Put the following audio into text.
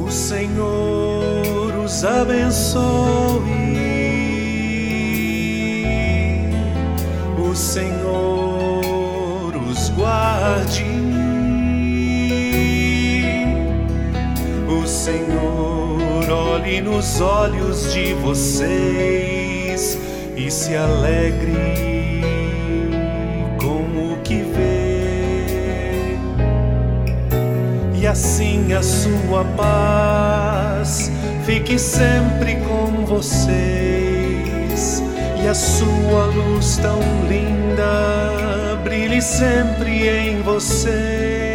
O Senhor os abençoe. O Senhor os guarde. O Senhor olhe nos olhos de vocês e se alegre com o que vê. E assim a sua paz fique sempre com vocês, e a sua luz tão linda brilhe sempre em vocês.